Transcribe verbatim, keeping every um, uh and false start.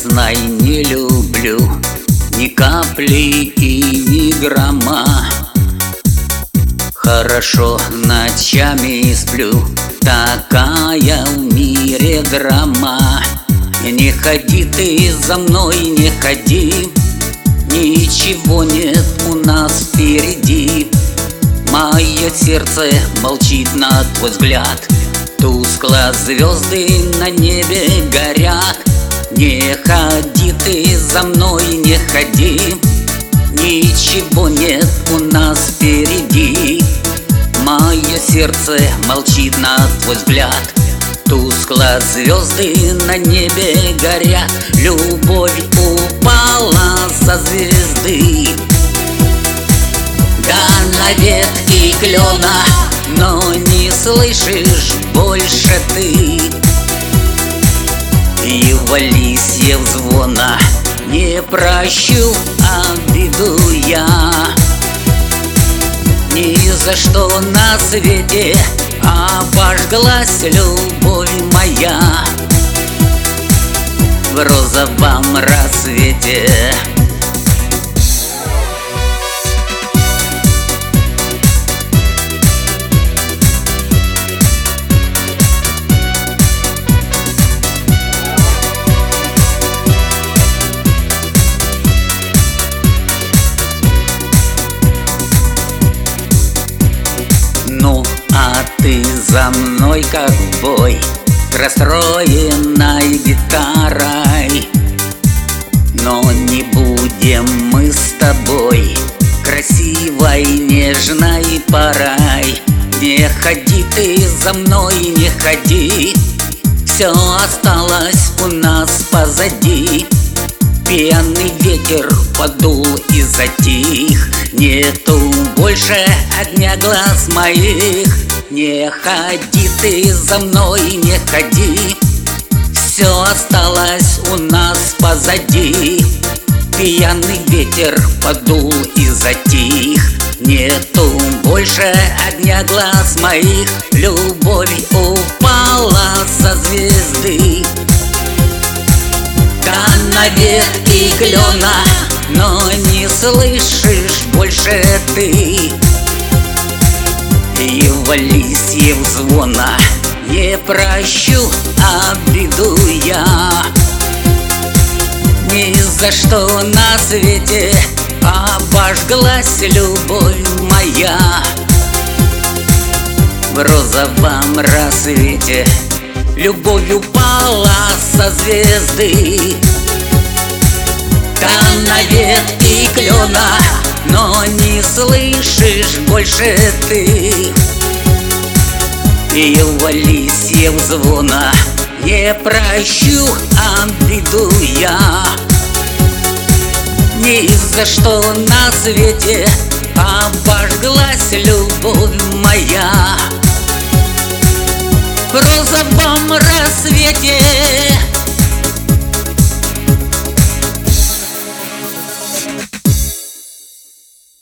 знай, не люблю ни капли и ни грамма. Хорошо ночами сплю, такая в мире драма. Не ходи ты за мной, не ходи, ничего нет у нас впереди. Мое сердце молчит на твой взгляд, тускло звезды на небе горят. Не ходи ты за мной, не ходи, ничего нет у нас впереди. Мое сердце молчит на твой взгляд, тускло звезды на небе горят. Любовь упала со звезды, да на ветке клена, но не слышишь больше ты его листьев звона. Не прощу обиду я ни за что на свете, обожглась любовь моя в розовом рассвете. Ну, а ты за мной как бой, расстроенной гитарой. Но не будем мы с тобой красивой, нежной порой. Не ходи ты за мной, не ходи, все осталось у нас позади. Пьяный ветер подул и затих, нету больше огня глаз моих. Не ходи ты за мной, не ходи, все осталось у нас позади. Пьяный ветер подул и затих, нету больше огня глаз моих. Любовь упала со звезды, да на ветке клена, но не слышишь больше ты его листьев звона. Не прощу обиду я ни за что на свете, обожглась любовь моя в розовом рассвете. Любовь упала со звезды, да на ветке клена, но не слышишь больше ты его листьев звона. Не прощу обиду я ни за что на свете,